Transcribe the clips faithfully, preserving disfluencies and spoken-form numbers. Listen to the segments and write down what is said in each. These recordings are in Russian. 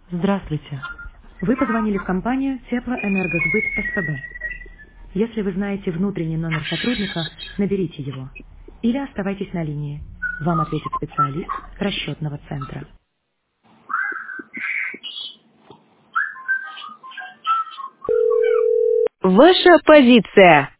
Здравствуйте. Вы позвонили в компанию Теплоэнергосбыт СПБ. Если вы знаете внутренний номер сотрудника, наберите его. Или оставайтесь на линии. Вам ответит специалист расчетного центра. Ваша позиция.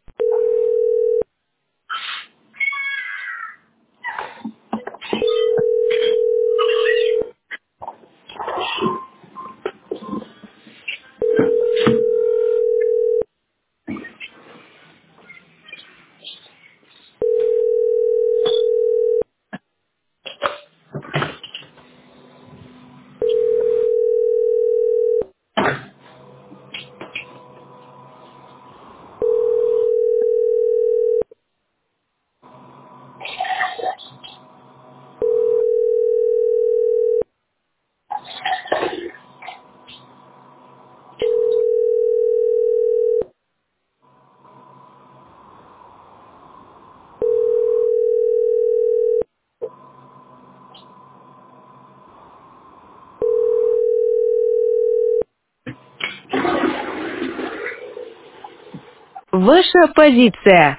Ваша позиция.